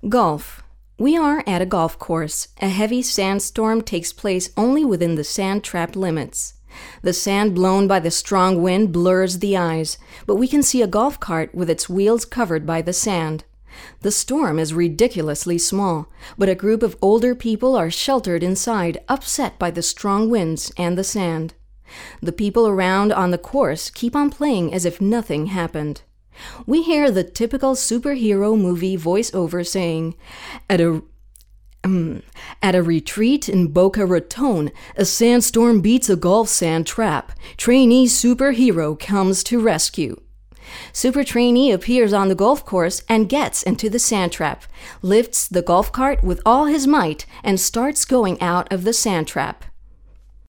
Golf. We are at a golf course. A heavy sandstorm takes place only within the sand trap limits. The sand blown by the strong wind blurs the eyes, but we can see a golf cart with its wheels covered by the sand. The storm is ridiculously small, but a group of older people are sheltered inside, upset by the strong winds and the sand. The people around on the course keep on playing as if nothing happened. We hear the typical superhero movie voiceover saying, At a retreat in Boca Raton, a sandstorm beats a golf sand trap. Trainee superhero comes to rescue. Super Trainee appears on the golf course and gets into the sand trap, lifts the golf cart with all his might, and starts going out of the sand trap.